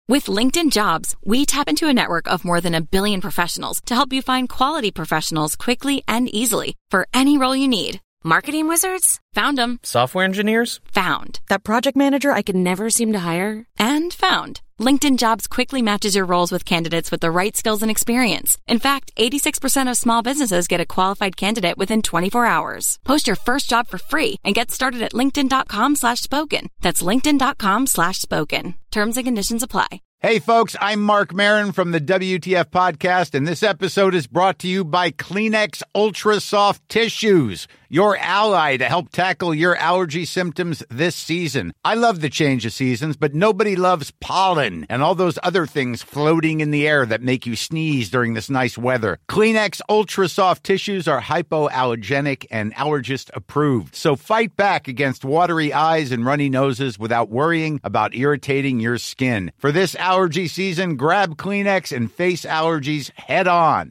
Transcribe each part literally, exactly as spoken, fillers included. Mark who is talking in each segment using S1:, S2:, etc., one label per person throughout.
S1: With LinkedIn Jobs, we tap into a network of more than a billion professionals to help you find quality professionals quickly and easily for any role you need. Marketing wizards? Found them.
S2: Software engineers?
S1: Found. That project manager I could never seem to hire? And found. LinkedIn Jobs quickly matches your roles with candidates with the right skills and experience. In fact, eighty-six percent of small businesses get a qualified candidate within twenty-four hours. Post your first job for free and get started at linkedin.com slash spoken. That's linkedin.com slash spoken. Terms and conditions apply.
S3: Hey, folks, I'm Mark Maron from the W T F Podcast, and this episode is brought to you by Kleenex Ultra Soft Tissues, your ally to help tackle your allergy symptoms this season. I love the change of seasons, but nobody loves pollen and all those other things floating in the air that make you sneeze during this nice weather. Kleenex Ultra Soft Tissues are hypoallergenic and allergist approved, so fight back against watery eyes and runny noses without worrying about irritating your skin. For this allergy season, grab Kleenex and face allergies head on.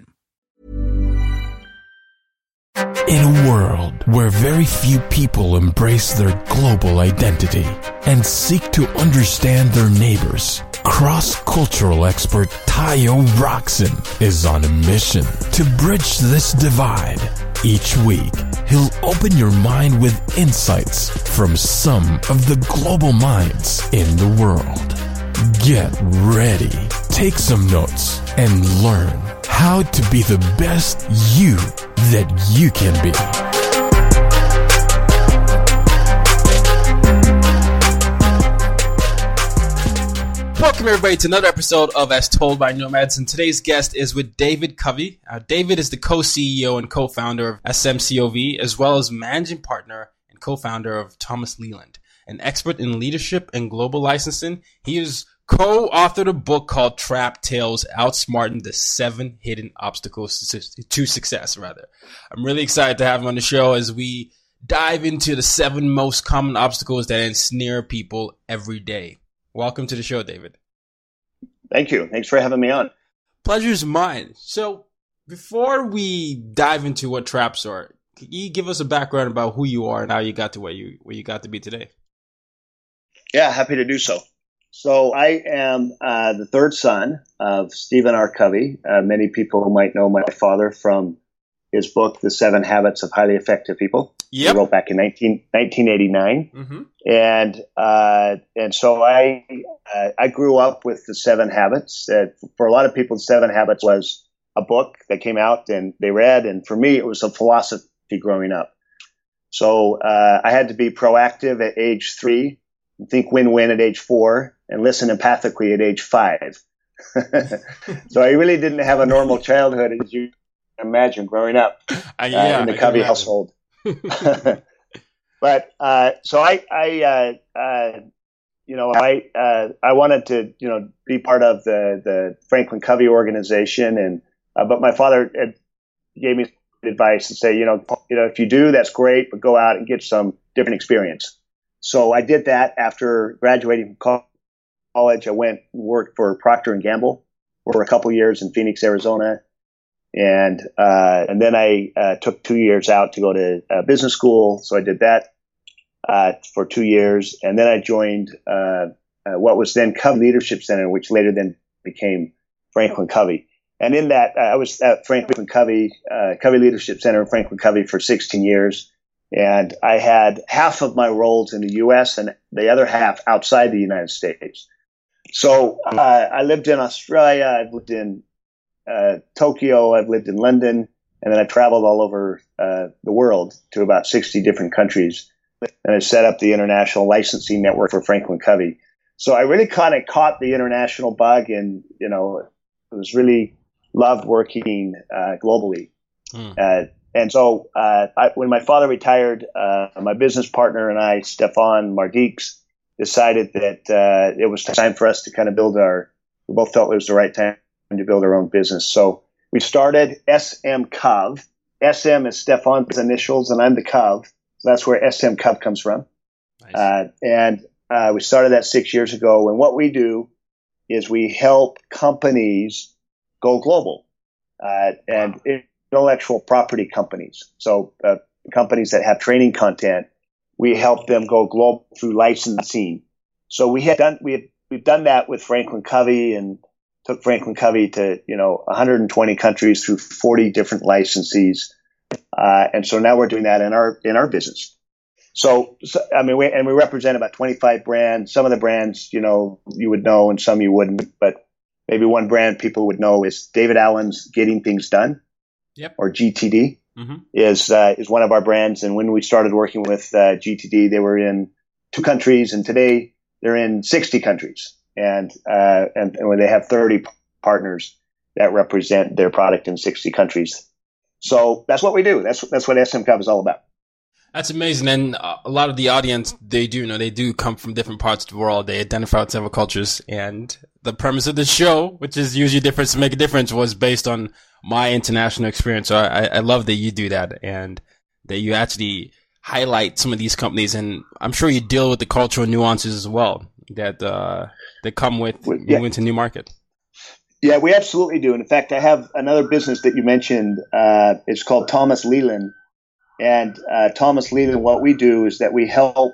S4: In a world where very few people embrace their global identity and seek to understand their neighbors, cross-cultural expert Tayo Roxon is on a mission to bridge this divide. Each week, he'll open your mind with insights from some of the global minds in the world. Get ready, take some notes, and learn how to be the best you that you can be.
S5: Welcome everybody to another episode of As Told by Nomads, and today's guest is with David Covey. Uh, David is the co-C E O and co-founder of S M C O V, as well as managing partner and co-founder of Thomas Leland. An expert in leadership and global licensing, he is co-authored a book called Trap Tales, Outsmarting the Seven Hidden Obstacles to Success, rather. I'm really excited to have him on the show as we dive into the seven most common obstacles that ensnare people every day. Welcome to the show, David.
S6: Thank you. Thanks for having me on.
S5: Pleasure's mine. So before we dive into what traps are, can you give us a background about who you are and how you got to where you where you got to be today?
S6: Yeah, happy to do so. So I am uh, the third son of Stephen R. Covey. Uh, many people might know my father from his book, The Seven Habits of Highly Effective People.
S5: Yep.
S6: He wrote back in nineteen eighty-nine. Mm-hmm. And uh, and so I uh, I grew up with The Seven Habits. Uh, for a lot of people, The Seven Habits was a book that came out and they read. And for me, it was a philosophy growing up. So uh, I had to be proactive at age three, think win-win at age four, and listen empathically at age five. So I really didn't have a normal childhood, as you can imagine, growing up uh,
S5: yeah,
S6: in the
S5: I
S6: Covey household. But uh, so I, I uh, uh, you know, I uh, I wanted to, you know, be part of the the Franklin Covey organization, and uh, but my father had, gave me advice to say, you know, you know, if you do, that's great, but go out and get some different experience. So I did that after graduating from college. I went and worked for Procter and Gamble for a couple years in Phoenix, Arizona. And, uh, and then I, uh, took two years out to go to uh, business school. So I did that, uh, for two years. And then I joined, uh, uh, what was then Covey Leadership Center, which later then became Franklin Covey. And in that, uh, I was at Franklin Covey, uh, Covey Leadership Center in Franklin Covey for sixteen years. And I had half of my roles in the U S and the other half outside the United States. So, uh, I lived in Australia. I've lived in Uh, Tokyo, I've lived in London, and then I traveled all over uh, the world to about sixty different countries. And I set up the international licensing network for Franklin Covey. So I really kind of caught the international bug, and, you know, it was really loved working uh, globally. Mm. Uh, and so uh, I, when my father retired, uh, my business partner and I, Stefan Mardiks, decided that uh, it was time for us to kind of build our, we both felt it was the right time to build our own business. So we started S M Cov. S M is Stefan's initials, and I'm the Cov. So that's where S M Cov comes from. Nice. Uh, and uh, we started that six years ago. And what we do is we help companies go global, uh, and wow. intellectual property companies. So uh, companies that have training content, we help them go global through licensing. So we had done, we had we've done that with Franklin Covey and took Franklin Covey to, you know, one hundred twenty countries through forty different licensees. Uh, and so now we're doing that in our, in our business. So, so I mean, we, and we represent about twenty-five brands. Some of the brands, you know, you would know and some you wouldn't, but maybe one brand people would know is David Allen's Getting Things Done.
S5: Yep.
S6: Or G T D
S5: mm-hmm. is,
S6: uh, is one of our brands. And when we started working with, uh, G T D, they were in two countries, and today they're in sixty countries. And, uh, and, and when they have thirty partners that represent their product in sixty countries. So that's what we do. That's, that's what S M Cov is all about.
S5: That's amazing. And uh, a lot of the audience, they do, you know, they do come from different parts of the world. They identify with several cultures. And the premise of the show, which is use your difference to make a difference, was based on my international experience. So I, I love that you do that and that you actually highlight some of these companies. And I'm sure you deal with the cultural nuances as well that, uh, that come with
S6: yeah.
S5: moving into a new market.
S6: Yeah, we absolutely do. And in fact, I have another business that you mentioned. Uh, it's called Thomas Leland. And uh, Thomas Leland, what we do is that we help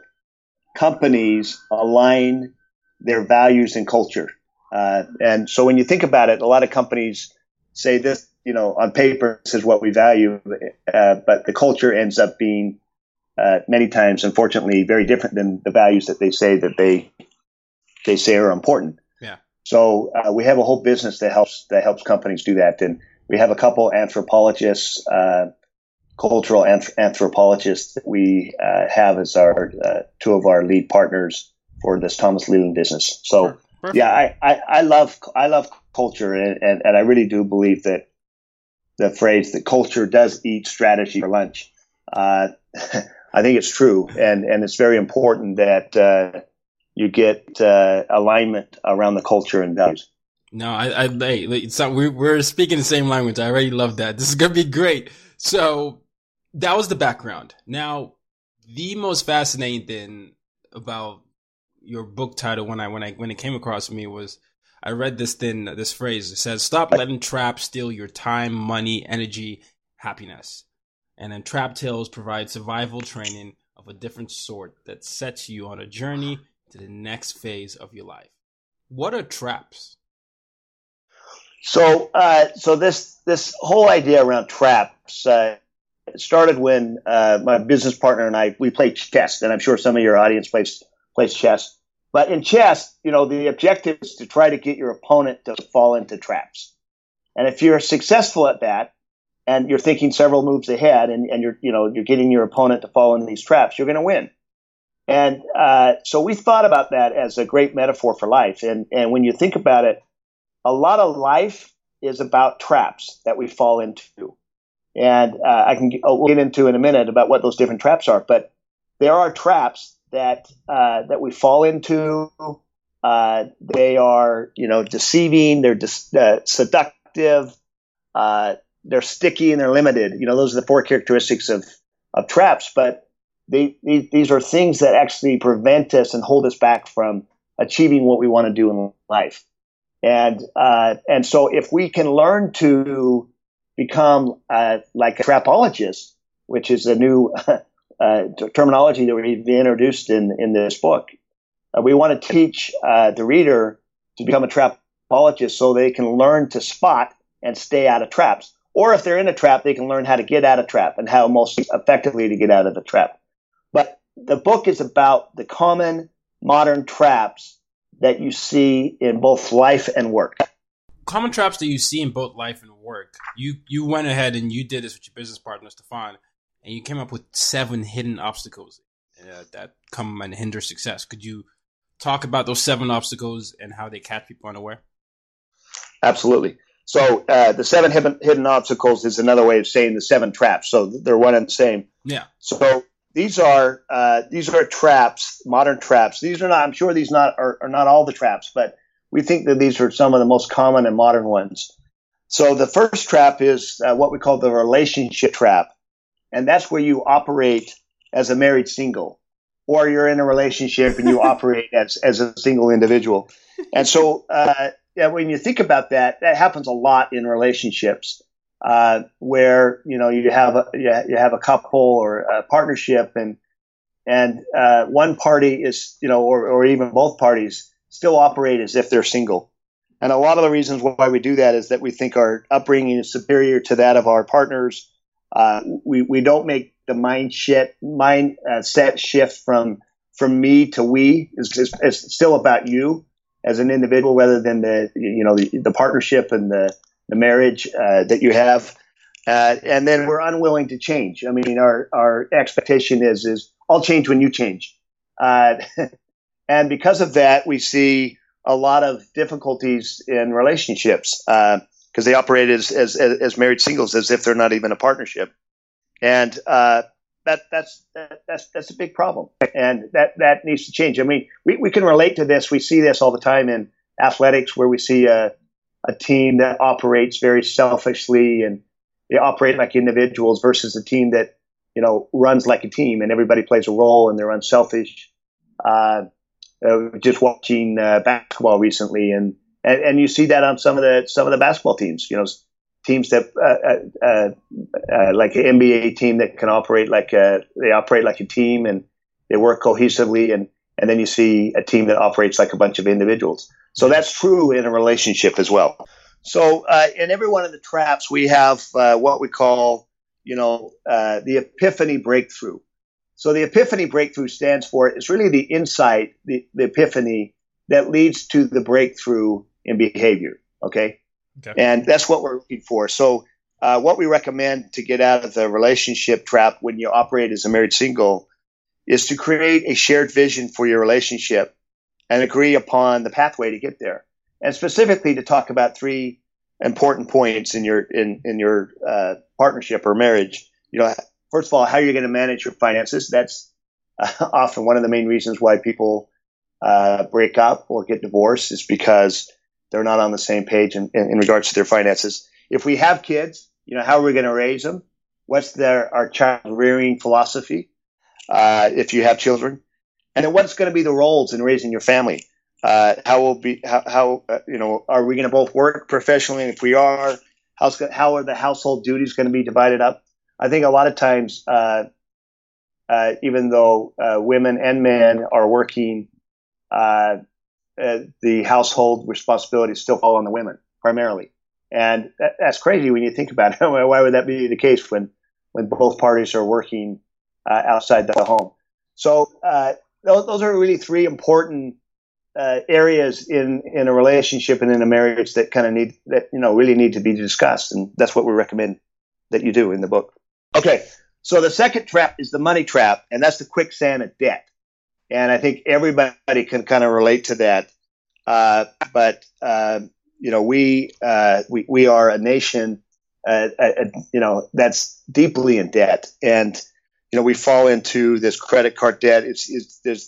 S6: companies align their values and culture. Uh, and so when you think about it, a lot of companies say this, you know, on paper, this is what we value, uh, but the culture ends up being uh, many times, unfortunately, very different than the values that they say that they they say are important.
S5: Yeah.
S6: So uh, we have a whole business that helps that helps companies do that, and we have a couple anthropologists. Uh, cultural anth- anthropologists that we uh, have as our uh, two of our lead partners for this Thomas Leland business. So
S5: Perfect.
S6: yeah, I, I, I love I love culture, and, and, and I really do believe that the phrase that culture does eat strategy for lunch. Uh, I think it's true, and, and it's very important that uh, you get uh, alignment around the culture and values.
S5: No, I, I, hey, it's not, we're, we're speaking the same language. I already love that. This is going to be great. So that was the background. Now, the most fascinating thing about your book title when I, when I, when it came across me was I read this thing, this phrase. It says, stop letting traps steal your time, money, energy, happiness. And then Trap Tales provides survival training of a different sort that sets you on a journey to the next phase of your life. What are traps?
S6: So, uh, so this, this whole idea around traps, uh, started when, uh, my business partner and I, we played chess, and I'm sure some of your audience plays, plays chess. But in chess, you know, the objective is to try to get your opponent to fall into traps. And if you're successful at that, and you're thinking several moves ahead, and, and you're, you know, you're getting your opponent to fall into these traps, you're going to win. And, uh, so we thought about that as a great metaphor for life. And, and when you think about it, a lot of life is about traps that we fall into. And uh, I can we'll get into in a minute about what those different traps are. But there are traps that uh, that we fall into. Uh, they are, you know, deceiving. They're dis- uh, seductive. Uh, they're sticky and they're limited. You know, those are the four characteristics of of traps. But they, they, these are things that actually prevent us and hold us back from achieving what we want to do in life. And, uh, and so if we can learn to become, uh, like a trapologist, which is a new, uh, terminology that we've introduced in, in this book, uh, we want to teach, uh, the reader to become a trapologist so they can learn to spot and stay out of traps. Or if they're in a trap, they can learn how to get out of trap and how most effectively to get out of the trap. But the book is about the common modern traps that you see in both life and work.
S5: Common traps that you see in both life and work. You you went ahead and you did this with your business partner, Stefan, and you came up with seven hidden obstacles uh, that come and hinder success. Could you talk about those seven obstacles and how they catch people unaware?
S6: Absolutely. So uh, the seven hidden, hidden obstacles is another way of saying the seven traps. So they're one and the same.
S5: Yeah.
S6: So these are uh, these are traps, modern traps. These are not. I'm sure these not are, are not all the traps, but we think that these are some of the most common and modern ones. So the first trap is uh, what we call the relationship trap, and that's where you operate as a married single, or you're in a relationship and you operate as as a single individual. And so, uh, yeah, when you think about that, that happens a lot in relationships. Uh, where, you know, you have a, you have a couple or a partnership and, and, uh, one party is, you know, or, or even both parties still operate as if they're single. And a lot of the reasons why we do that is that we think our upbringing is superior to that of our partners. Uh, we, we don't make the mind shit, mind uh, set shift from, from me to we. It's, it's, it's still about you as an individual rather than the, you know, the, the partnership and the, the marriage uh, that you have. Uh, and then we're unwilling to change. I mean, our, our expectation is, is I'll change when you change. Uh, and because of that, we see a lot of difficulties in relationships, uh, because they operate as, as, as married singles, as if they're not even a partnership. And, uh, that, that's, that, that's, that's a big problem. And that, that needs to change. I mean, we, we can relate to this. We see this all the time in athletics where we see a, a team that operates very selfishly and they operate like individuals versus a team that, you know, runs like a team and everybody plays a role and they're unselfish. Uh, uh just watching uh, basketball recently, and, and and you see that on some of the some of the basketball teams. You know, teams that uh, uh, uh, like an N B A team that can operate like a they operate like a team and they work cohesively, and and then you see a team that operates like a bunch of individuals. So that's true in a relationship as well. So uh, in every one of the traps, we have uh, what we call, you know, uh, the epiphany breakthrough. So the epiphany breakthrough stands for, it's really the insight, the, the epiphany that leads to the breakthrough in behavior. Okay. okay. And that's what we're looking for. So uh, what we recommend to get out of the relationship trap when you operate as a married single is to create a shared vision for your relationship and agree upon the pathway to get there. And specifically to talk about three important points in your, in, in your uh, partnership or marriage. You know, first of all, how you're going to manage your finances. That's uh, often one of the main reasons why people uh, break up or get divorced, is because they're not on the same page in, in, in regards to their finances. If we have kids, you know, how are we going to raise them? What's their, our child rearing philosophy? Uh, if you have children, and then what's going to be the roles in raising your family? Uh, how will be, how, how uh, you know, are we going to both work professionally? And if we are, how's, how are the household duties going to be divided up? I think a lot of times, uh, uh, even though uh, women and men are working, uh, uh, the household responsibilities still fall on the women primarily, and that, that's crazy when you think about it. Why would that be the case when when both parties are working uh, outside the home? So uh, those, those are really three important uh, areas in in a relationship and in a marriage that kind of need that you know really need to be discussed, and that's what we recommend that you do in the book. Okay, so the second trap is the money trap, and that's the quicksand of debt. And I think everybody can kind of relate to that. Uh, but, uh, you know, we, uh, we, we are a nation, uh, uh, you know, that's deeply in debt. And, you know, we fall into this credit card debt. It's, it's there's,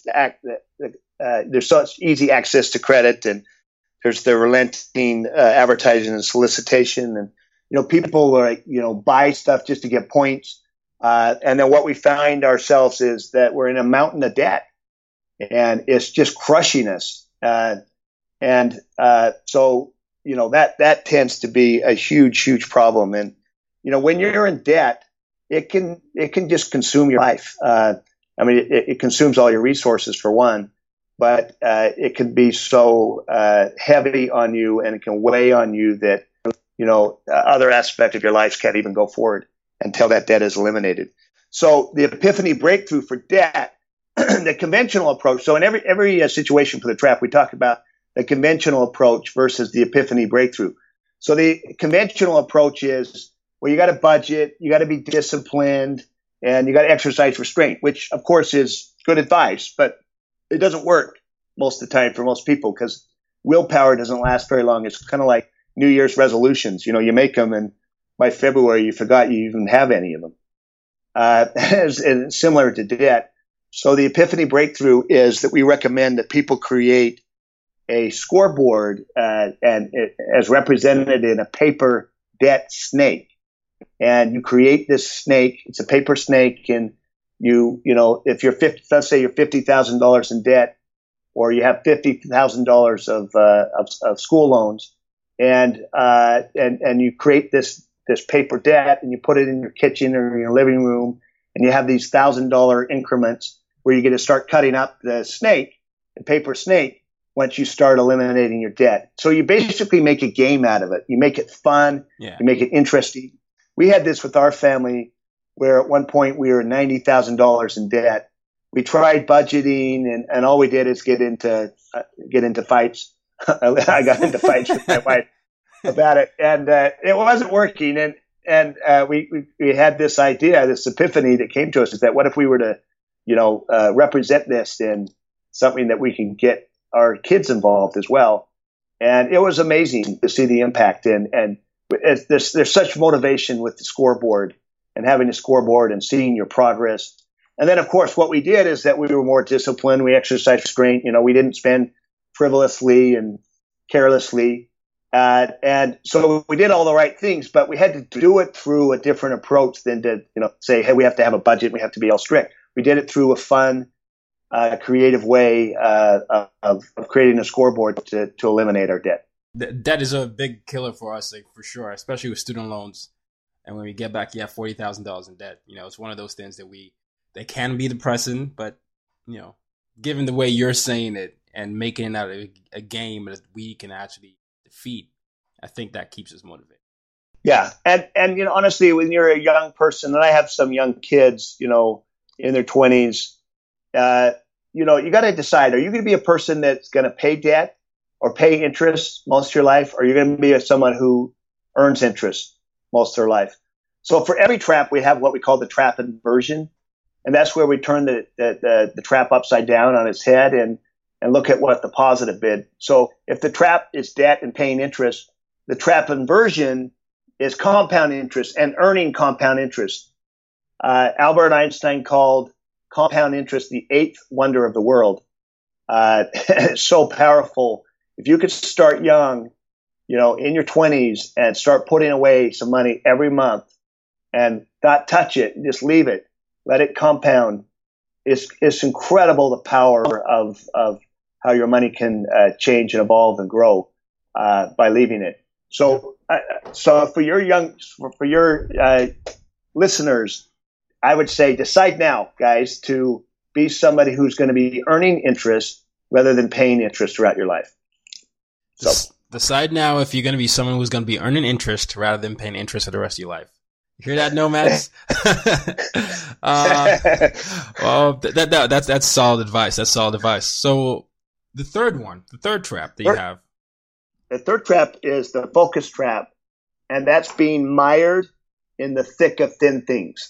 S6: uh, there's such easy access to credit, and there's the relenting uh, advertising and solicitation. And, you know, people are, you know, buy stuff just to get points. Uh, and then what we find ourselves is that we're in a mountain of debt, and it's just crushing us. Uh, and, uh, so, you know, that, that tends to be a huge, huge problem. And, you know, when you're in debt, it can, it can just consume your life. Uh, I mean, it, it consumes all your resources for one, but, uh, it can be so, uh, heavy on you, and it can weigh on you that, you know, other aspects of your life can't even go forward until that debt is eliminated. So the epiphany breakthrough for debt, the conventional approach. So in every every uh, situation for the trap, we talk about the conventional approach versus the epiphany breakthrough. So the conventional approach is, well, you got to budget, you got to be disciplined, and you got to exercise restraint, which of course is good advice, but it doesn't work most of the time for most people, because willpower doesn't last very long. It's kind of like New Year's resolutions. You know, you make them, and by February you forgot you even have any of them. Uh, and similar to debt. So the epiphany breakthrough is that we recommend that people create a scoreboard uh, and it, as represented in a paper debt snake. And you create this snake. It's a paper snake, and you you know if you're fifty, let's say you're fifty thousand dollars in debt, or you have fifty thousand dollars of, uh, of of school loans, and uh, and and you create this this paper debt, and you put it in your kitchen or your living room, and you have these thousand dollar increments where you get to start cutting up the snake, the paper snake, once you start eliminating your debt. So you basically make a game out of it. You make it fun.
S5: Yeah.
S6: You make it interesting. We had this with our family where at one point we were ninety thousand dollars in debt. We tried budgeting, and, and all we did is get into uh, get into fights. I got into fights with my wife about it, and uh, it wasn't working. And and uh, we, we we had this idea, this epiphany that came to us: is that what if we were to, you know, uh, represent this in something that we can get our kids involved as well? And it was amazing to see the impact. And and it's, there's there's such motivation with the scoreboard and having a scoreboard and seeing your progress. And then, of course, what we did is that we were more disciplined. We exercised restraint. You know, we didn't spend frivolously and carelessly. Uh, and so we did all the right things, but we had to do it through a different approach than to, you know, say, hey, we have to have a budget. We have to be all strict. We did it through a fun, uh, creative way uh, of, of creating a scoreboard to, to eliminate our debt.
S5: Debt is a big killer for us, like, for sure, especially with student loans. And when we get back, you have forty thousand dollars in debt. You know, it's one of those things that we, they can be depressing, but, you know, given the way you're saying it and making it out a, a game that we can actually defeat, I think that keeps us motivated.
S6: Yeah. And, and, you know, honestly, when you're a young person, and I have some young kids, you know, in their twenties, uh, you know, you got to decide, are you going to be a person that's going to pay debt or pay interest most of your life, or you're going to be a, someone who earns interest most of their life? So for every trap, we have what we call the trap inversion. And that's where we turn the, the, the, the trap upside down on its head and, and look at what the positive bid. So if the trap is debt and paying interest, the trap inversion is compound interest and earning compound interest. Uh, Albert Einstein called compound interest the eighth wonder of the world. Uh, it's so powerful. If you could start young, you know, in your twenties and start putting away some money every month and not touch it, just leave it, let it compound. It's, it's incredible the power of, of how your money can uh, change and evolve and grow uh, by leaving it. So, uh, so for your young, for, for your uh, listeners, I would say decide now, guys, to be somebody who's going to be earning interest rather than paying interest throughout your life. So
S5: decide now if you're going to be someone who's going to be earning interest rather than paying interest for the rest of your life. You hear that, nomads? uh, well, that, that that's that's solid advice. That's solid advice. So the third one, the third trap that you have.
S6: The third trap is the focus trap, and that's being mired in the thick of thin things.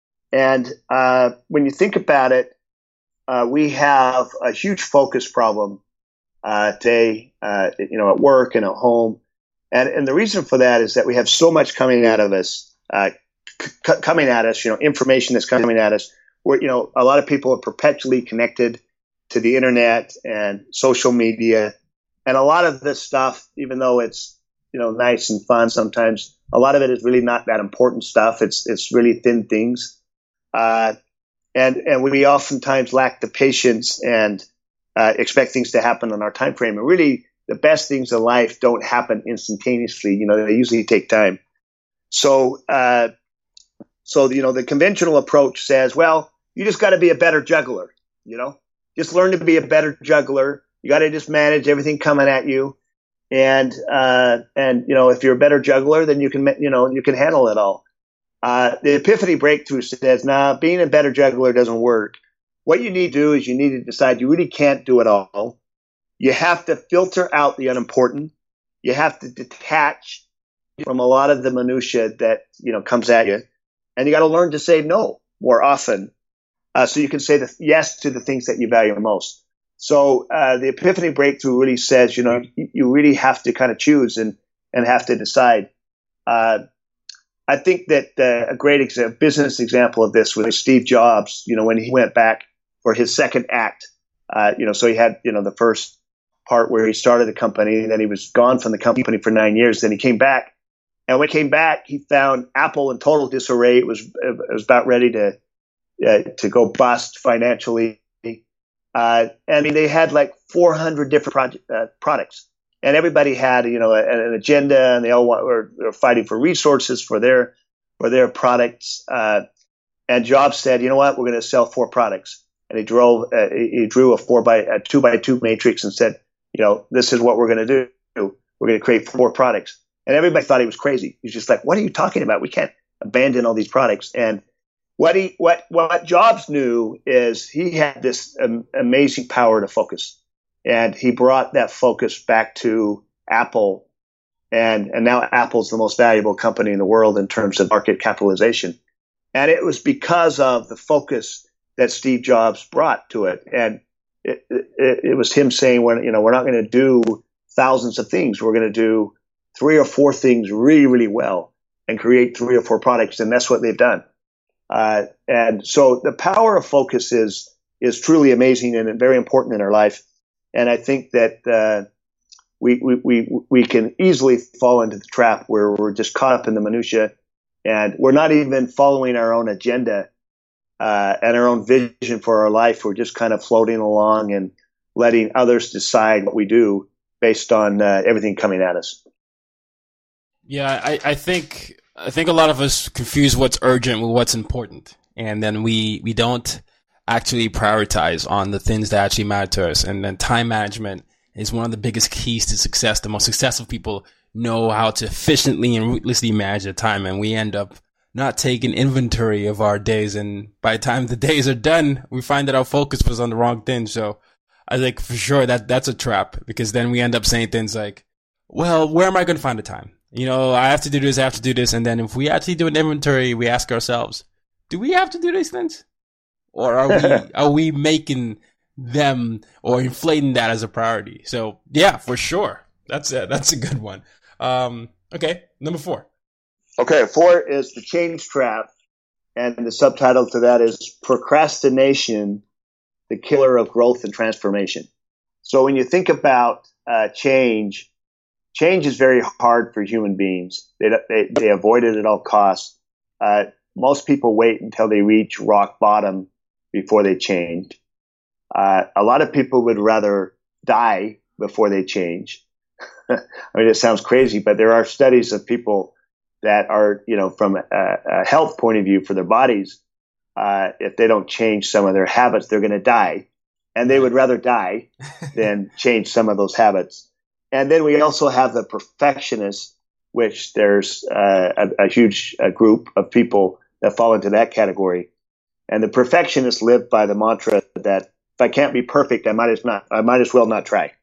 S6: And uh, when you think about it, uh, we have a huge focus problem uh, today, uh, you know, at work and at home. And, and the reason for that is that we have so much coming out of us, uh, c- coming at us, you know, information that's coming at us. Where, you know, a lot of people are perpetually connected to the internet and social media. And a lot of this stuff, even though it's, you know, nice and fun sometimes, a lot of it is really not that important stuff. It's, it's really thin things. Uh, and, and we oftentimes lack the patience and, uh, expect things to happen on our time frame. And really, the best things in life don't happen instantaneously. You know, they usually take time. So, uh, so, you know, the conventional approach says, well, you just got to be a better juggler, you know, just learn to be a better juggler. You got to just manage everything coming at you. And, uh, and, you know, if you're a better juggler, then you can, you know, you can handle it all. Uh, the Epiphany Breakthrough says, nah, being a better juggler doesn't work. What you need to do is you need to decide you really can't do it all. You have to filter out the unimportant. You have to detach from a lot of the minutia that, you know, comes at you. And you got to learn to say no more often. Uh, so you can say the yes to the things that you value most. So, uh, the Epiphany Breakthrough really says, you know, you, you really have to kind of choose and, and have to decide. Uh, I think that uh, a great exa- business example of this was Steve Jobs, you know, when he went back for his second act, uh, you know, so he had, you know, the first part where he started the company, and then he was gone from the company for nine years. Then he came back, and when he came back, he found Apple in total disarray. It was, it was about ready to, uh, to go bust financially. Uh, I mean, they had like four hundred different project, uh, products, and everybody had, you know, a, an agenda, and they all want, were, were fighting for resources for their, for their products. Uh, and Jobs said, you know what, we're going to sell four products. And he drove, uh, he drew a four by, a two by two matrix and said, you know, this is what we're going to do. We're going to create four products. And everybody thought he was crazy. He's just like, what are you talking about? We can't abandon all these products. And what he, what, what Jobs knew is he had this um, amazing power to focus. And he brought that focus back to Apple. And, and now Apple's the most valuable company in the world in terms of market capitalization. And it was because of the focus that Steve Jobs brought to it. And it, it, it was him saying, well, you know, we're not going to do thousands of things. We're going to do three or four things really, really well and create three or four products. And that's what they've done. Uh, and so the power of focus is, is truly amazing and very important in our life. And I think that, uh, we, we, we, we can easily fall into the trap where we're just caught up in the minutia and we're not even following our own agenda, uh, and our own vision for our life. We're just kind of floating along and letting others decide what we do based on uh, everything coming at us.
S5: Yeah, I, I think I think a lot of us confuse what's urgent with what's important, and then we we don't actually prioritize on the things that actually matter to us. And then time management is one of the biggest keys to success. The most successful people know how to efficiently and ruthlessly manage their time, and we end up not taking inventory of our days. And by the time the days are done, we find that our focus was on the wrong thing. So I think for sure that that's a trap, because then we end up saying things like, well, where am I going to find the time? You know, I have to do this, I have to do this. And then if we actually do an inventory, we ask ourselves, do we have to do these things? Or are we, are we making them or inflating that as a priority? So yeah, for sure. That's a, that's a good one. Um, okay. Number four.
S6: Okay. Four is the change trap. And the subtitle to that is Procrastination, the Killer of Growth and Transformation. So when you think about uh, change, change is very hard for human beings. They, they, they avoid it at all costs. Uh, most people wait until they reach rock bottom before they change. Uh, a lot of people would rather die before they change. I mean, it sounds crazy, but there are studies of people that are, you know, from a, a health point of view for their bodies, uh, if they don't change some of their habits, they're going to die. And they would rather die than change some of those habits. And then we also have the perfectionists, which there's uh, a, a huge uh, group of people that fall into that category. And the perfectionists live by the mantra that if I can't be perfect, I might as not, I might as well not try.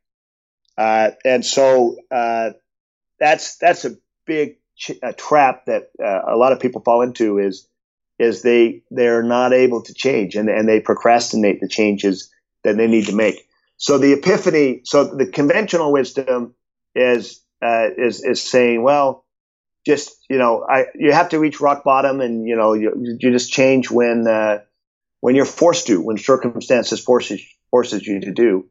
S6: Uh, and so uh, that's that's a big ch- a trap that uh, a lot of people fall into is is they they're not able to change, and and they procrastinate the changes that they need to make. So the epiphany, so the conventional wisdom is uh, is is saying, well, just you know, I you have to reach rock bottom, and you know, you you just change when uh, when you're forced to, when circumstances forces forces you to do.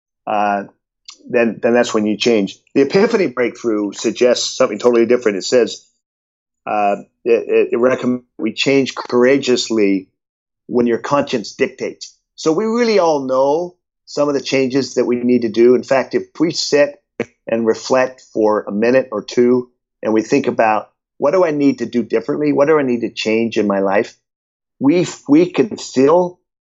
S6: Uh, then then that's when you change. The epiphany breakthrough suggests something totally different. It says uh, it, it recommends we change courageously when your conscience dictates. So we really all know some of the changes that we need to do. In fact, if we sit and reflect for a minute or two and we think about what do I need to do differently? What do I need to change in my life? We we can feel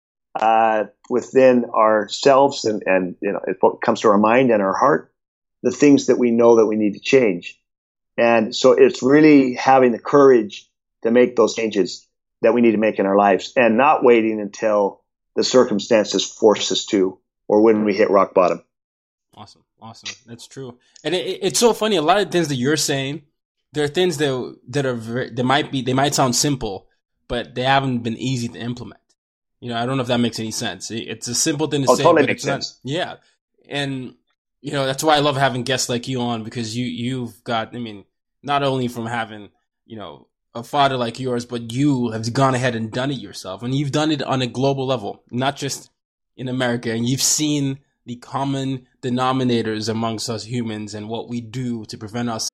S6: uh, within ourselves and, and you know, it comes to our mind and our heart, the things that we know that we need to change. And so it's really having the courage to make those changes that we need to make in our lives and not waiting until the circumstances force us to, or when we hit rock bottom.
S5: Awesome. Awesome. That's true. And it, it's so funny. A lot of things that you're saying, there are things that, that are, very, they might be, they might sound simple, but they haven't been easy to implement. You know, I don't know if that makes any sense. It's a simple thing to
S6: oh,
S5: say,
S6: totally
S5: but
S6: makes
S5: it's
S6: sense.
S5: not. Yeah. And, you know, that's why I love having guests like you on, because you, you've got, I mean, not only from having, you know, a father like yours, but you have gone ahead and done it yourself. And you've done it on a global level, not just in America. And you've seen the common denominators amongst us humans and what we do to prevent us.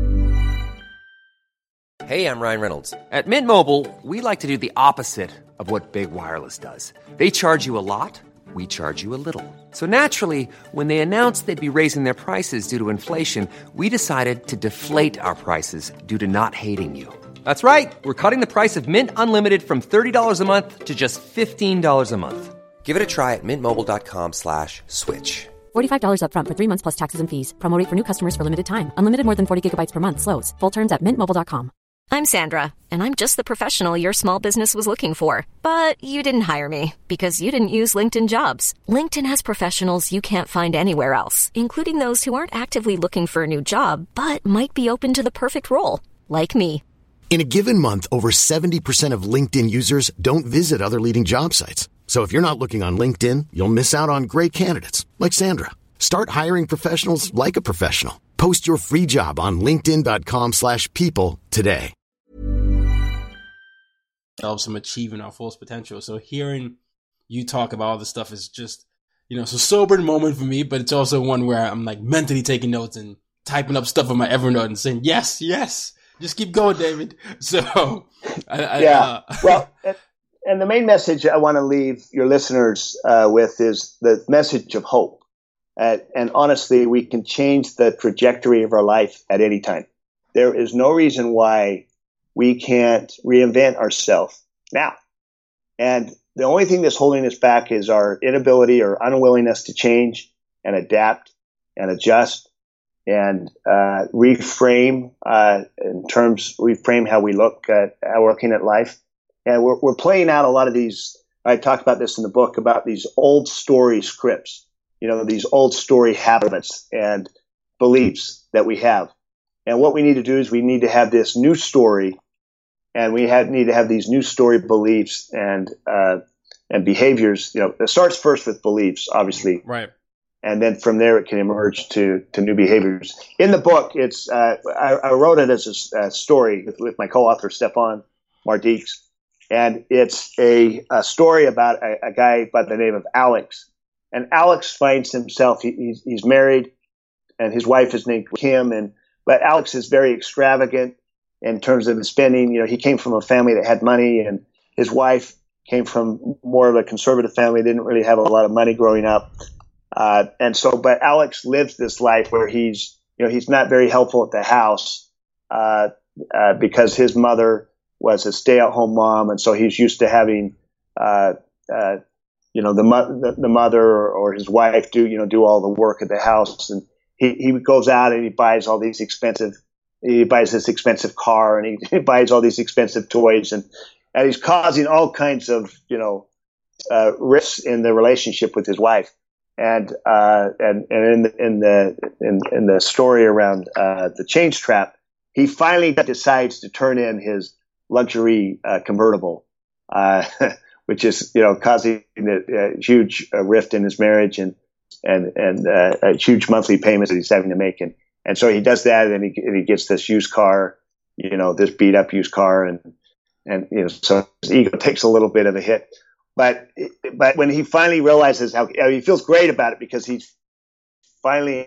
S2: Hey, I'm Ryan Reynolds. At Mint Mobile, we like to do the opposite of what Big Wireless does. They charge you a lot, we charge you a little. So naturally, when they announced they'd be raising their prices due to inflation, we decided to deflate our prices due to not hating you. That's right. We're cutting the price of Mint Unlimited from thirty dollars a month to just fifteen dollars a month. Give it a try at mintmobile.com slash switch.
S1: forty-five dollars upfront for three months plus taxes and fees. Promo rate for new customers for limited time. Unlimited more than forty gigabytes per month slows. Full terms at mint mobile dot com.
S7: I'm Sandra, and I'm just the professional your small business was looking for. But you didn't hire me because you didn't use LinkedIn Jobs. LinkedIn has professionals you can't find anywhere else, including those who aren't actively looking for a new job, but might be open to the perfect role, like me.
S8: In a given month, over seventy percent of LinkedIn users don't visit other leading job sites. So if you're not looking on LinkedIn, you'll miss out on great candidates like Sandra. Start hiring professionals like a professional. Post your free job on linkedin dot com slash people today.
S5: Helps them achieving our fullest potential. So hearing you talk about all this stuff is just, you know, it's a sobering moment for me, but it's also one where I'm like mentally taking notes and typing up stuff on my Evernote and saying, yes, yes, just keep going, David. So, I, I,
S6: yeah.
S5: Uh,
S6: well, and the main message I want to leave your listeners uh, with is the message of hope. Uh, and honestly, we can change the trajectory of our life at any time. There is no reason why we can't reinvent ourselves now. And the only thing that's holding us back is our inability or unwillingness to change and adapt and adjust and uh, reframe uh, in terms, reframe how we look at how we're looking at life. And we're, we're playing out a lot of these. I talk about this in the book about these old story scripts, you know, these old story habits and beliefs that we have. And what we need to do is we need to have this new story, and we have, need to have these new story beliefs and uh, and behaviors. You know, it starts first with beliefs, obviously,
S5: right,
S6: and then from there it can emerge to to new behaviors. In the book, it's uh, I, I wrote it as a, a story with, with my co-author Stefan Mardix, and it's a, a story about a, a guy by the name of Alex. And Alex finds himself he, he's, he's married, and his wife is named Kim, and but Alex is very extravagant in terms of his spending. You know, he came from a family that had money, and his wife came from more of a conservative family, didn't really have a lot of money growing up. Uh, and so, but Alex lives this life where he's, you know, he's not very helpful at the house, uh, uh, because his mother was a stay-at-home mom. And so he's used to having, uh, uh, you know, the, mo- the, the mother or, or his wife do, you know, do all the work at the house. And He, he goes out and he buys all these expensive, he buys this expensive car, and he, he buys all these expensive toys, and, and he's causing all kinds of, you know, uh, rifts in the relationship with his wife. And, uh, and, and in the, in the, in, in the story around, uh, the change trap, he finally decides to turn in his luxury, uh, convertible, uh, which is, you know, causing a, a huge uh, rift in his marriage, and, and, and, uh, a huge monthly payments that he's having to make. And, and so he does that, and he, and he gets this used car, you know, this beat up used car. And, and, you know, so his ego takes a little bit of a hit, but, but when he finally realizes how, he feels great about it because he's finally,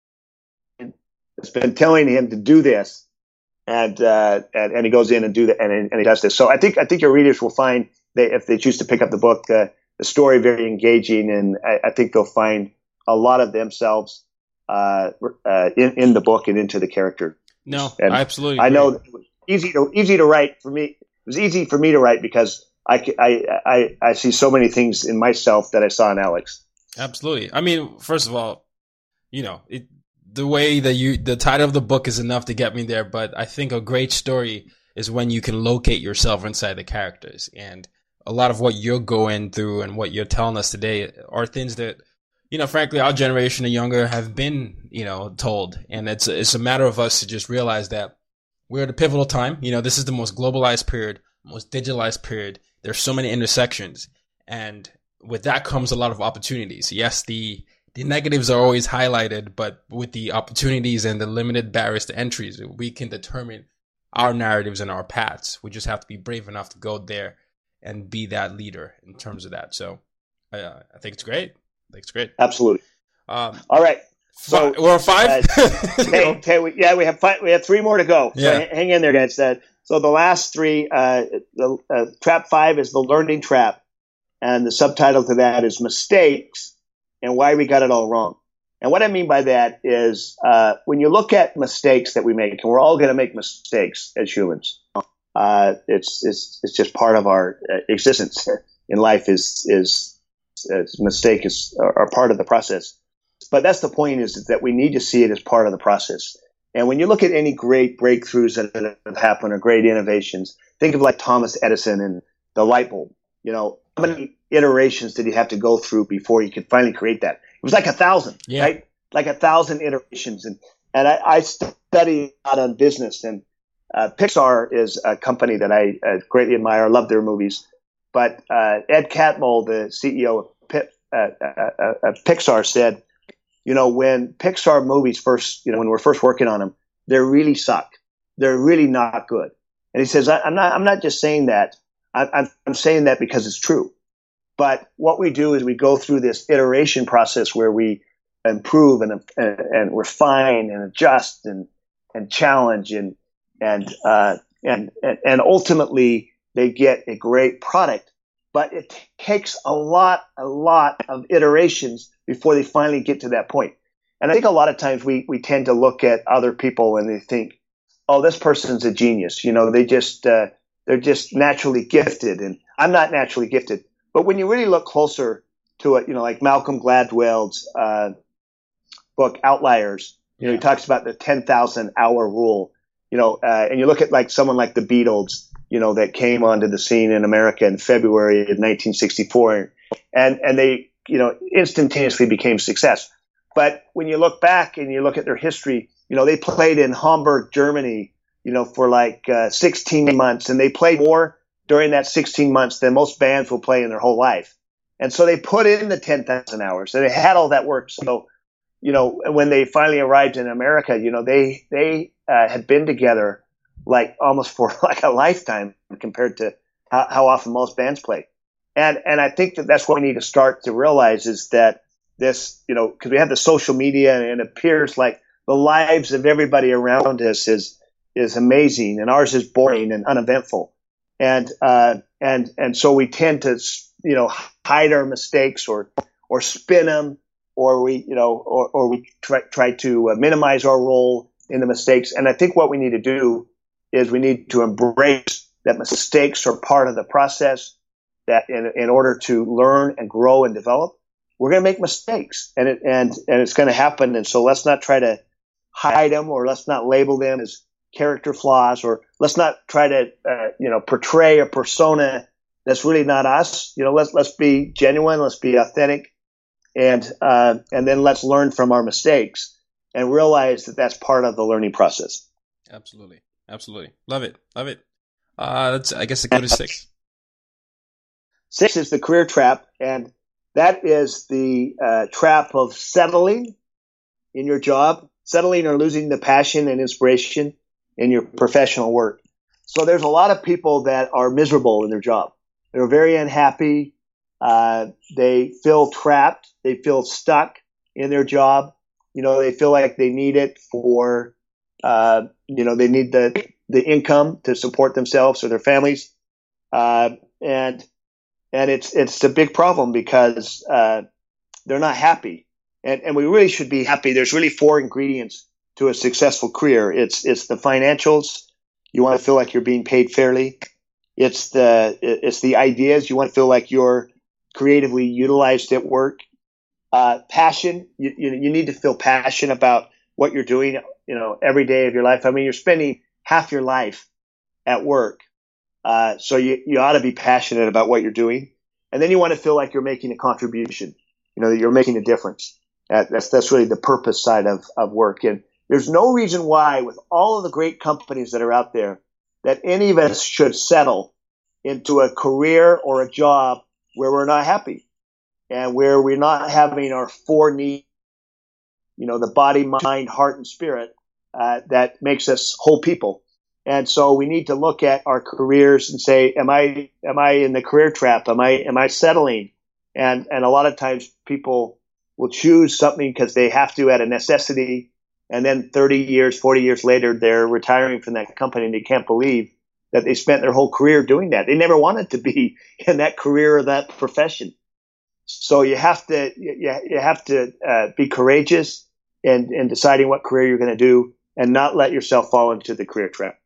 S6: it's been telling him to do this. And, uh, and, and he goes in and do that, and, and he does this. So I think, I think your readers will find they, if they choose to pick up the book, uh, the story very engaging, and I, I think they'll find a lot of themselves uh, uh, in, in the book and into the character.
S5: No,
S6: and
S5: I absolutely.
S6: I
S5: agree.
S6: know it was easy to easy to write for me. It was easy for me to write because I, I, I, I see so many things in myself that I saw in Alex.
S5: Absolutely. I mean, first of all, you know, it, the way that you, the title of the book is enough to get me there, but I think a great story is when you can locate yourself inside the characters. And a lot of what you're going through and what you're telling us today are things that, you know, frankly, our generation and younger have been, you know, told. And it's, it's a matter of us to just realize that we're at a pivotal time. You know, this is the most globalized period, most digitalized period. There's so many intersections. And with that comes a lot of opportunities. Yes, the, the negatives are always highlighted, but with the opportunities and the limited barriers to entries, we can determine our narratives and our paths. We just have to be brave enough to go there and be that leader in terms of that. So uh, I think it's great. I think it's great.
S6: Absolutely.
S5: Um,
S6: All right.
S5: So we're on five.
S6: Uh, okay, okay, we, yeah, we have five. We have three more to go. So
S5: Yeah.
S6: h- hang in there, guys. Uh, so the last three, uh, the uh, trap five is the learning trap, and the subtitle to that is mistakes and why we got it all wrong. And what I mean by that is uh, when you look at mistakes that we make, and we're all going to make mistakes as humans. Uh, it's it's it's just part of our uh, existence in life. Is is, is mistake is are, are part of the process. but that's the point is, is that we need to see it as part of the process. And when you look at any great breakthroughs that have happened or great innovations, think of like Thomas Edison and the light bulb. You know, how many iterations did he have to go through before he could finally create that? It was like a thousand, yeah. right? Like a thousand iterations. And, and I, I study a lot on business, and uh, Pixar is a company that I uh, greatly admire. I love their movies. But uh, Ed Catmull, the C E O of Pit, uh, uh, uh, Pixar, said, you know, when Pixar movies first, you know, when we're first working on them, they really suck. They're really not good. And he says, I, I'm not, I'm not just saying that. I, I'm, I'm saying that because it's true. But what we do is we go through this iteration process where we improve and and, and refine and adjust and and challenge and and uh, and and ultimately they get a great product. But it t- takes a lot, a lot of iterations before they finally get to that point. And I think a lot of times we, we tend to look at other people and they think, oh, this person's a genius. You know, they just, uh, they're just naturally gifted. And I'm not naturally gifted. But when you really look closer to it, you know, like Malcolm Gladwell's, uh, book, Outliers, you know, he talks about the ten thousand hour rule, you know, uh, and you look at like someone like the Beatles, you know, that came onto the scene in America in February of nineteen sixty-four, and, and they, you know, instantaneously became success. But when you look back and you look at their history, you know, they played in Hamburg, Germany, you know, for like uh, sixteen months, and they played more during that sixteen months than most bands will play in their whole life. And so they put in the ten thousand hours, and they had all that work. So, you know, when they finally arrived in America, you know, they, they uh, had been together like almost for like a lifetime compared to how, how often most bands play. And, and I think that that's what we need to start to realize is that this, you know, cause we have the social media and it appears like the lives of everybody around us is, is amazing and ours is boring and uneventful. And, uh, and, and so we tend to, you know, hide our mistakes or, or spin them, or we, you know, or, or we try, try to minimize our role in the mistakes. And I think what we need to do is we need to embrace that mistakes are part of the process, that in, in order to learn and grow and develop, we're going to make mistakes, and it, and, and it's going to happen. And so let's not try to hide them, or let's not label them as character flaws, or let's not try to, uh, you know, portray a persona that's really not us. You know, let's, let's be genuine. Let's be authentic. And, uh, and then let's learn from our mistakes and realize that that's part of the learning process.
S5: Absolutely. Absolutely. Love it. Love it. Uh, that's, I guess, the go to six.
S6: Six is the career trap. And that is the uh, trap of settling in your job, settling or losing the passion and inspiration in your professional work. So there's a lot of people that are miserable in their job. They're very unhappy. Uh, they feel trapped. They feel stuck in their job. You know, they feel like they need it for, uh, you know, they need the, the income to support themselves or their families. Uh, and, and it's, it's a big problem because, uh, they're not happy. And, and we really should be happy. There's really four ingredients to a successful career. It's, it's the financials. You want to feel like you're being paid fairly. It's the, it's the ideas. You want to feel like you're creatively utilized at work. Uh, passion. You, you, you need to feel passionate about what you're doing, you know, every day of your life. I mean, you're spending half your life at work. Uh, so you, you ought to be passionate about what you're doing. And then you want to feel like you're making a contribution, you know, that you're making a difference. That, that's, that's really the purpose side of, of work. And there's no reason why, with all of the great companies that are out there, that any of us should settle into a career or a job where we're not happy and where we're not having our four needs, you know, the body, mind, heart, and spirit, uh, that makes us whole people. And so we need to look at our careers and say, am I, am I in the career trap? Am I, am I settling? And, and a lot of times people will choose something because they have to at a necessity. And then thirty years, forty years later, they're retiring from that company and they can't believe that they spent their whole career doing that. They never wanted to be in that career or that profession. So you have to, you, you have to uh, be courageous in, in deciding what career you're going to do and not let yourself fall into the career trap.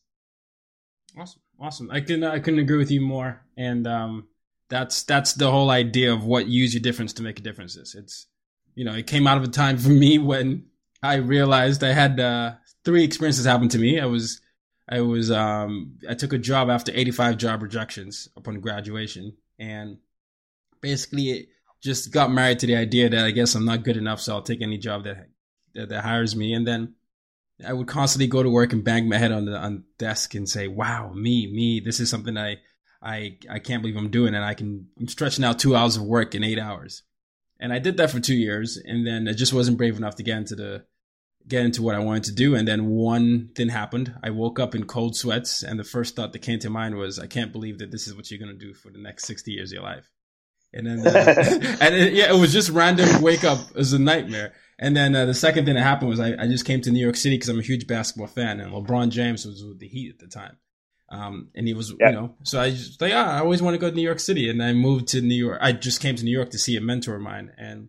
S5: Awesome. Awesome. I can, I couldn't agree with you more. And, um, that's, that's the whole idea of what use your difference to make a difference is. It's you know, it came out of a time for me when I realized I had uh, three experiences happen to me. I was, I was, um, I took a job after eighty-five job rejections upon graduation, and basically it just got married to the idea that I guess I'm not good enough, so I'll take any job that that, that hires me. And then I would constantly go to work and bang my head on the on the desk and say, "Wow, me, me, this is something I, I, I can't believe I'm doing, and I can I'm stretching out two hours of work in eight hours." And I did that for two years, and then I just wasn't brave enough to get into the get into what I wanted to do. And then one thing happened. I woke up in cold sweats, and the first thought that came to mind was, "I can't believe that this is what you're going to do for the next sixty years of your life." And then, uh, and it, yeah, it was just random wake up. It was a nightmare. And then uh, the second thing that happened was I, I just came to New York City because I'm a huge basketball fan, and LeBron James was with the Heat at the time. Um, and he was, yeah. you know, so I just like, ah, I always want to go to New York City. And I moved to New York. I just came to New York to see a mentor of mine. And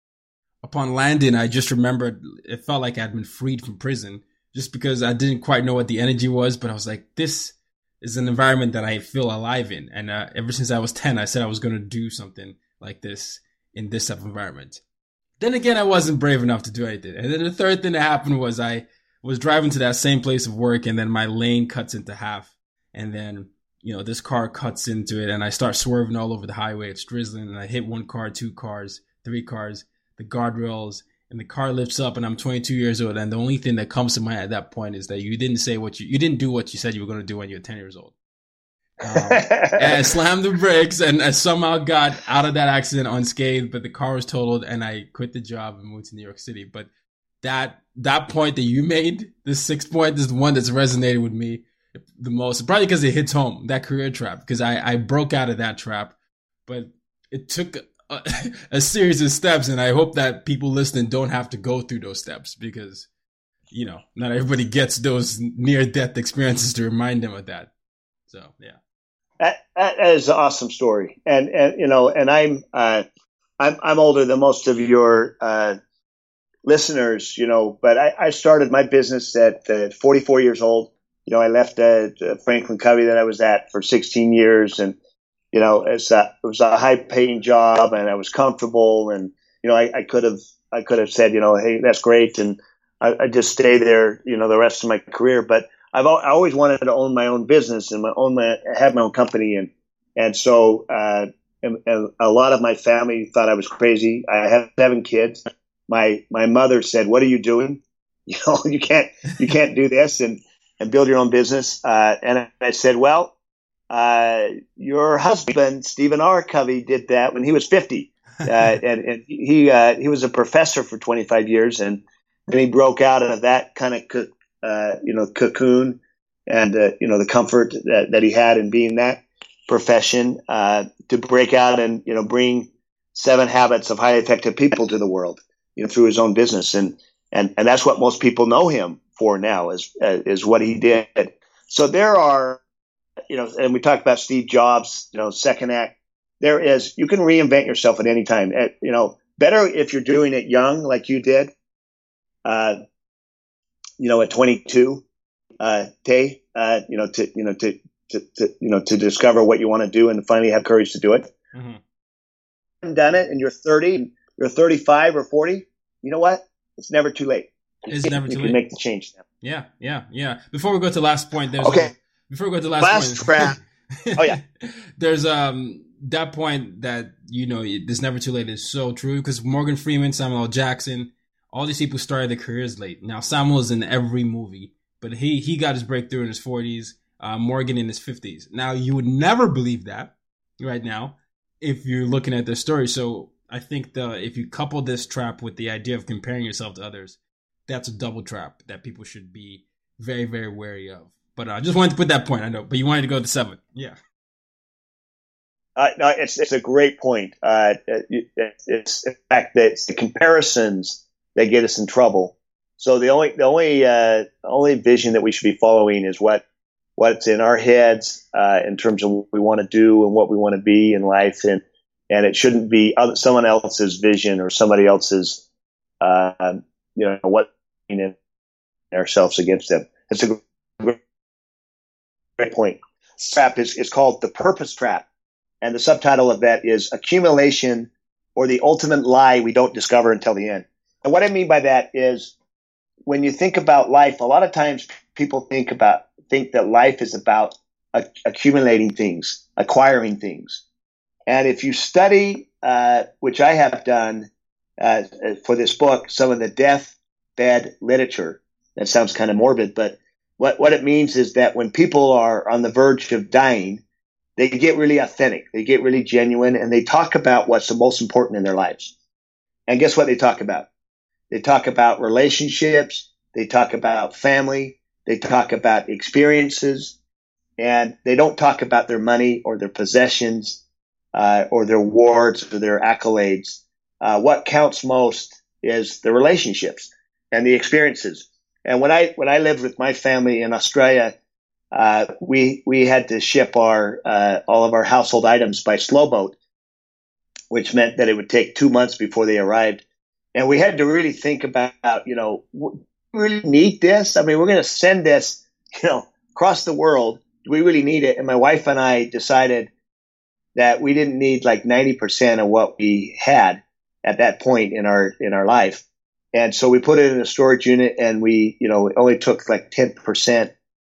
S5: upon landing, I just remembered it felt like I'd been freed from prison just because I didn't quite know what the energy was. But I was like, this is an environment that I feel alive in. And uh, ever since I was ten, I said I was going to do something like this in this type of environment. Then again, I wasn't brave enough to do anything. And then the third thing that happened was I was driving to that same place of work, and then my lane cuts into half. And then, you know, this car cuts into it, and I start swerving all over the highway. It's drizzling, and I hit one car, two cars, three cars, the guardrails, and the car lifts up, and I'm twenty-two years old. And the only thing that comes to mind at that point is that you didn't say what you, you didn't do what you said you were going to do when you were ten years old. Um, and I slammed the brakes, and I somehow got out of that accident unscathed, but the car was totaled, and I quit the job and moved to New York City. But that, that point that you made, the sixth point, is the one that's resonated with me the most, probably because it hits home, that career trap, because I, I broke out of that trap, but it took a, a series of steps, and I hope that people listening don't have to go through those steps, because, you know, not everybody gets those near-death experiences to remind them of that. So, yeah.
S6: That, that is an awesome story. And, and you know, and I'm, uh, I'm, I'm older than most of your uh, listeners, you know, but I, I started my business at uh, forty-four years old. You know, I left uh, Franklin Covey that I was at for sixteen years, and, you know, it's a, it was a high paying job, and I was comfortable, and, you know, I, I could have, I could have said, you know, hey, that's great. And I, I just stay there, you know, the rest of my career. But I've I always wanted to own my own business and my own, my, have my own company. And, and so, uh, and, and a lot of my family thought I was crazy. I have seven kids. My, my mother said, "What are you doing? You know, you can't, you can't do this and, and build your own business." Uh, and I said, "Well, uh, your husband, Stephen R. Covey, did that when he was fifty. Uh, and, and he, uh, he was a professor for twenty-five years. And then he broke out of that kind of, uh, you know, cocoon and, uh, you know, the comfort that, that he had in being that profession, uh, to break out and, you know, bring seven habits of highly effective people to the world, you know, through his own business. And, and, and that's what most people know him for now is, uh, is what he did. So there are, you know, and we talked about Steve Jobs, you know, second act. There is, you can reinvent yourself at any time. At, you know, better if you're doing it young, like you did, uh, you know, at twenty-two, uh, Tay, uh, you know, to, you know, to, to, to, you know, to discover what you want to do and finally have courage to do it. Mm-hmm. Done it and you're thirty, you're thirty-five or forty. You know what? It's never too late.
S5: It's never too
S6: you
S5: late.
S6: You can make the change now.
S5: Yeah, yeah, yeah. Before we go to the last point, there's
S6: okay.
S5: A, before we go to the last,
S6: last
S5: point,
S6: trap. Oh yeah.
S5: There's um that point that, you know, this never too late is so true, because Morgan Freeman, Samuel L. Jackson, all these people started their careers late. Now Samuel is in every movie, but he he got his breakthrough in his forties. Uh, Morgan in his fifties. Now you would never believe that right now if you're looking at their story. So I think the if you couple this trap with the idea of comparing yourself to others, that's a double trap that people should be very, very wary of. But I uh, just wanted to put that point. I know, but you wanted to go to seven. Yeah.
S6: Uh, no, it's it's a great point. Uh, it, it's the fact that it's the comparisons that get us in trouble. So the only the only uh, only vision that we should be following is what what's in our heads uh, in terms of what we want to do and what we want to be in life, and and it shouldn't be other, someone else's vision or somebody else's uh, you know what in ourselves against them. It's a great, great point. Trap is is called the purpose trap. And the subtitle of that is accumulation or the ultimate lie we don't discover until the end. And what I mean by that is when you think about life, a lot of times people think about think that life is about a, accumulating things, acquiring things. And if you study, uh, which I have done uh, for this book, some of the deathbed literature, that sounds kind of morbid, but what, what it means is that when people are on the verge of dying, they get really authentic, they get really genuine, and they talk about what's the most important in their lives. And guess what they talk about? They talk about relationships, they talk about family, they talk about experiences, and they don't talk about their money or their possessions uh, or their awards or their accolades. Uh, what counts most is the relationships and the experiences. And when I when I lived with my family in Australia, uh, we we had to ship our uh, all of our household items by slow boat, which meant that it would take two months before they arrived. And we had to really think about, you know, do we really need this? I mean, we're going to send this, you know, across the world. Do we really need it? And my wife and I decided that we didn't need like ninety percent of what we had at that point in our in our life. And so we put it in a storage unit, and we, you know, it only took like ten percent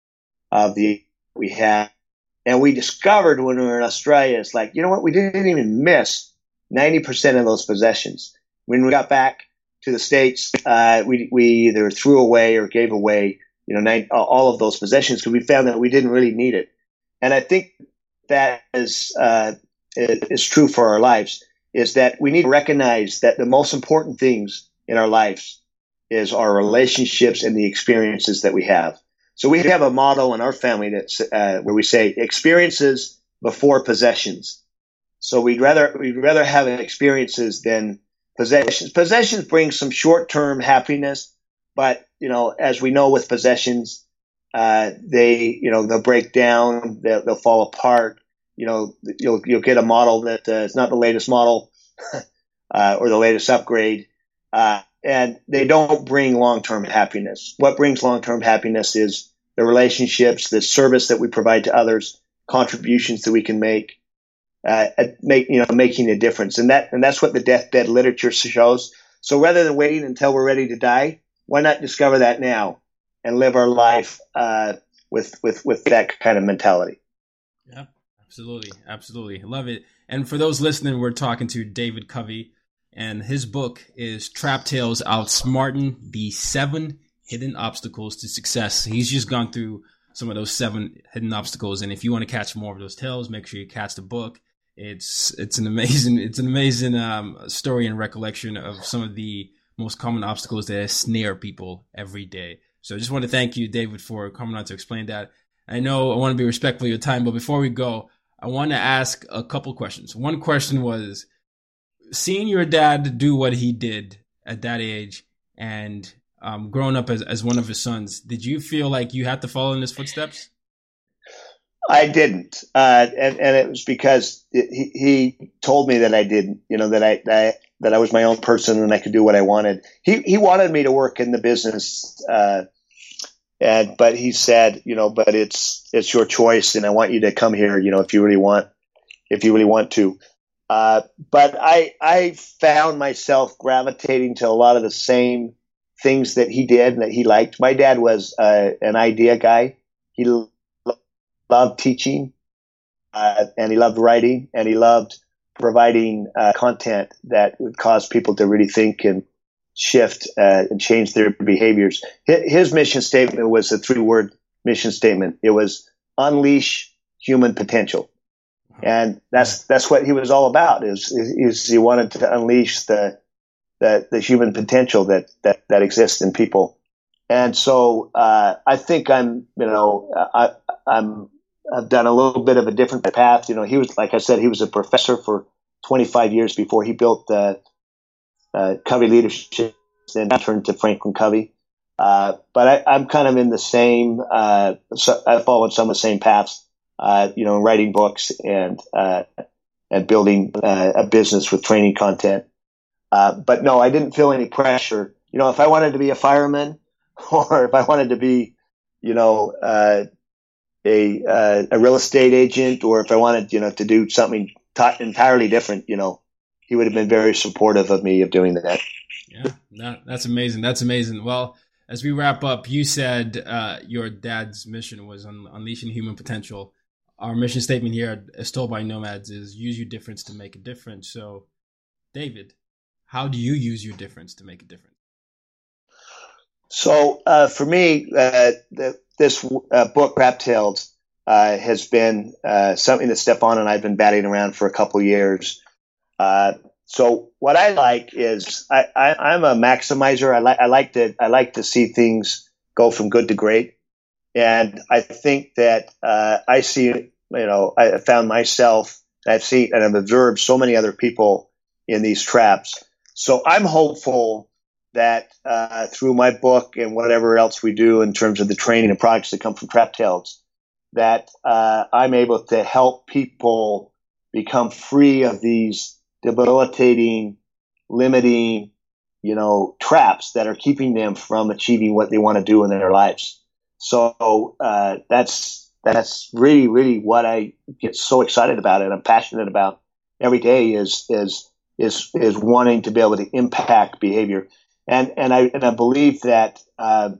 S6: of the we had. And we discovered when we were in Australia, it's like, you know what? We didn't even miss ninety percent of those possessions. When we got back to the States, uh, we, we either threw away or gave away, you know, nine, all of those possessions because we found that we didn't really need it. And I think that is, uh, is true for our lives, is that we need to recognize that the most important things in our lives is our relationships and the experiences that we have. So we have a motto in our family that's, uh, where we say experiences before possessions. So we'd rather, we'd rather have experiences than possessions. Possessions bring some short-term happiness, but, you know, as we know with possessions, uh, they, you know, they'll break down, they'll, they'll fall apart. You know, you'll, you'll get a model that uh, is not the latest model, uh, or the latest upgrade. Uh, and they don't bring long-term happiness. What brings long-term happiness is the relationships, the service that we provide to others, contributions that we can make, uh, make, you know, making a difference. And that, and that's what the deathbed literature shows. So rather than waiting until we're ready to die, why not discover that now and live our life, uh, with, with, with that kind of mentality?
S5: Yeah, absolutely. Absolutely. Love it. And for those listening, we're talking to David Covey, and his book is Trap Tales: Outsmarting the Seven Hidden Obstacles to Success. He's just gone through some of those seven hidden obstacles. And if you want to catch more of those tales, make sure you catch the book. It's, it's an amazing, it's an amazing, um, story and recollection of some of the most common obstacles that snare people every day. So I just want to thank you, David, for coming on to explain that. I know I want to be respectful of your time, but before we go, I want to ask a couple questions. One question was, seeing your dad do what he did at that age and um, growing up as, as one of his sons, did you feel like you had to follow in his footsteps?
S6: I didn't. Uh, and, and it was because it, he, he told me that I didn't, you know, that I, that I, that I was my own person and I could do what I wanted. He, he wanted me to work in the business. Uh, and, but he said, you know, but it's, it's your choice. And I want you to come here, you know, if you really want, if you really want to. Uh, but I, I found myself gravitating to a lot of the same things that he did and that he liked. My dad was, uh, an idea guy. He lo- loved teaching, uh, and he loved writing, and he loved providing, uh, content that would cause people to really think and shift, uh, and change their behaviors. His, his mission statement was a three word mission statement. It was unleash human potential. And that's, that's what he was all about, is, is he wanted to unleash the, the, the human potential that, that, that exists in people. And so, uh, I think I'm, you know, I, I'm, I've done a little bit of a different path. You know, he was, like I said, he was a professor for twenty-five years before he built the, uh, Covey Leadership, then turned to Franklin Covey. Uh, but I, I'm kind of in the same, uh, so I follow some of the same paths. Uh, you know, writing books and, uh, and building, uh, a business with training content. Uh, but no, I didn't feel any pressure. You know, if I wanted to be a fireman or if I wanted to be, you know, uh, a, uh, a real estate agent, or if I wanted, you know, to do something t- entirely different, you know, he would have been very supportive of me of doing that.
S5: Yeah, that, that's amazing. That's amazing. Well, as we wrap up, you said uh, your dad's mission was un- unleashing human potential. Our mission statement here, as told by Nomads, is use your difference to make a difference. So, David, how do you use your difference to make a difference?
S6: So, uh, for me, uh, the, this uh, book, Crap Tales, uh, has been uh, something that Stefan and I have been batting around for a couple of years. Uh, so, what I like is I, I, I'm a maximizer. I like I like to I like to see things go from good to great, and I think that uh, I see you know I found myself. I've seen and I've observed so many other people in these traps. So I'm hopeful that uh, through my book and whatever else we do in terms of the training and products that come from Trap Tales, that uh, I'm able to help people become free of these debilitating, limiting, you know, traps that are keeping them from achieving what they want to do in their lives. So uh, that's that's really, really what I get so excited about and I'm passionate about every day is is is is wanting to be able to impact behavior. And and I and I believe that uh,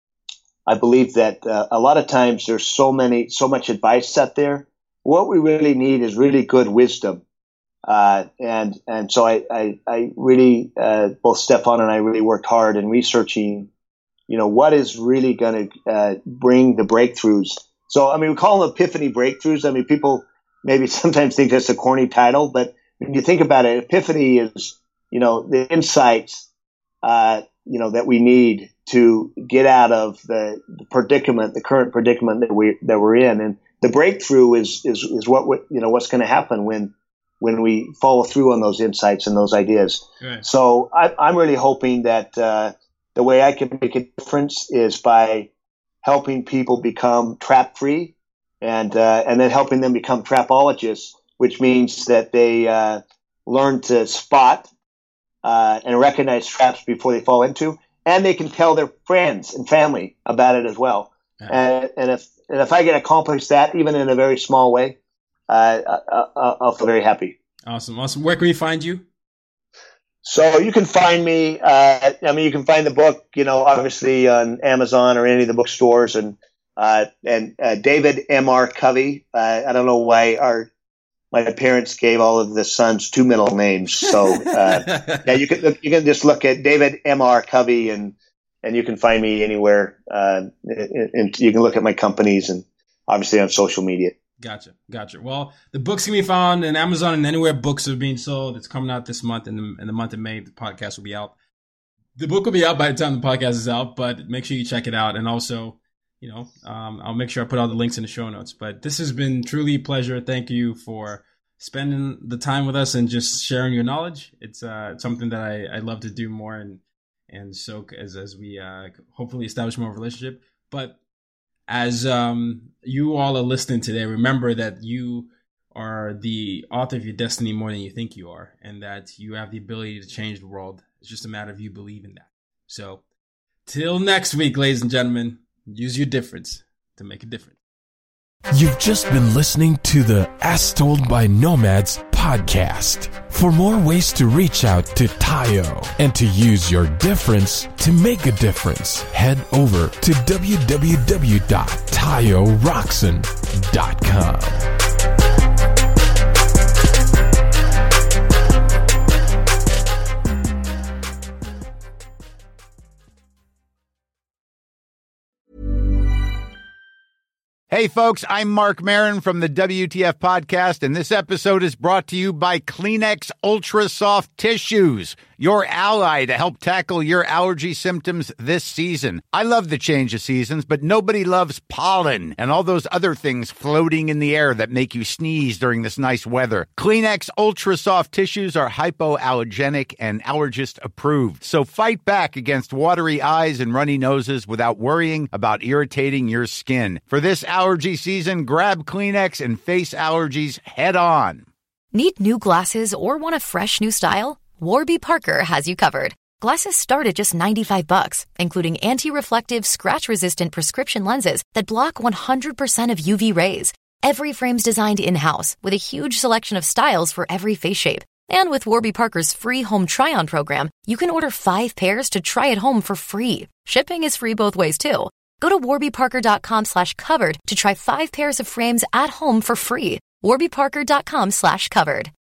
S6: I believe that uh, a lot of times there's so many so much advice out there. What we really need is really good wisdom. Uh, and and so I I, I really uh, both Stefan and I really worked hard in researching, you know, what is really going to uh, bring the breakthroughs. So I mean, we call them epiphany breakthroughs. I mean, people maybe sometimes think that's a corny title, but when you think about it, epiphany is, you know, the insights, uh, you know, that we need to get out of the, the predicament, the current predicament that we that we're in, and the breakthrough is is is what you know what's going to happen when when we follow through on those insights and those ideas. Right. So I, I'm really hoping that uh, the way I can make a difference is by helping people become trap free, and uh, and then helping them become trapologists, which means that they uh, learn to spot uh, and recognize traps before they fall into, and they can tell their friends and family about it as well. Yeah. And, and if and if I can accomplish that, even in a very small way, uh, I, I'll feel very happy.
S5: Awesome, awesome. Where can we find you?
S6: So you can find me. Uh, I mean, you can find the book, you know, obviously on Amazon or any of the bookstores, and uh, and uh, David M R Covey. Uh, I don't know why our my parents gave all of the sons two middle names. So uh, yeah, you can you can just look at David M R Covey, and and you can find me anywhere. Uh, and you can look at my companies and obviously on social media.
S5: Gotcha, gotcha. Well, the books can be found on Amazon and anywhere books are being sold. It's coming out this month, in the, in the month of May, the podcast will be out. The book will be out by the time the podcast is out, but make sure you check it out. And also, you know, um, I'll make sure I put all the links in the show notes. But this has been truly a pleasure. Thank you for spending the time with us and just sharing your knowledge. It's uh, something that I, I love to do more and and so as as we uh, hopefully establish more of a relationship. But as um, you all are listening today, remember that you are the author of your destiny more than you think you are, and that you have the ability to change the world. It's just a matter of you believing that. So till next week, ladies and gentlemen, use your difference to make a difference.
S4: You've just been listening to the As Told by Nomads podcast. For more ways to reach out to Tayo and to use your difference to make a difference, head over to w w w dot tayo roxon dot com.
S3: Hey, folks, I'm Mark Maron from the W T F Podcast, and this episode is brought to you by Kleenex Ultra Soft Tissues, your ally to help tackle your allergy symptoms this season. I love the change of seasons, but nobody loves pollen and all those other things floating in the air that make you sneeze during this nice weather. Kleenex Ultra Soft Tissues are hypoallergenic and allergist approved, so fight back against watery eyes and runny noses without worrying about irritating your skin. For this allergy season, grab Kleenex and face allergies head on.
S7: Need new glasses or want a fresh new style? Warby Parker has you covered. Glasses start at just ninety-five bucks, including anti-reflective, scratch-resistant prescription lenses that block one hundred percent of U V rays. Every frame's designed in-house with a huge selection of styles for every face shape.
S9: And with Warby Parker's free home try-on program, you can order five pairs to try at home for free. Shipping is free both ways, too. Go to warbyparker.com slash covered to try five pairs of frames at home for free. warbyparker.com slash covered.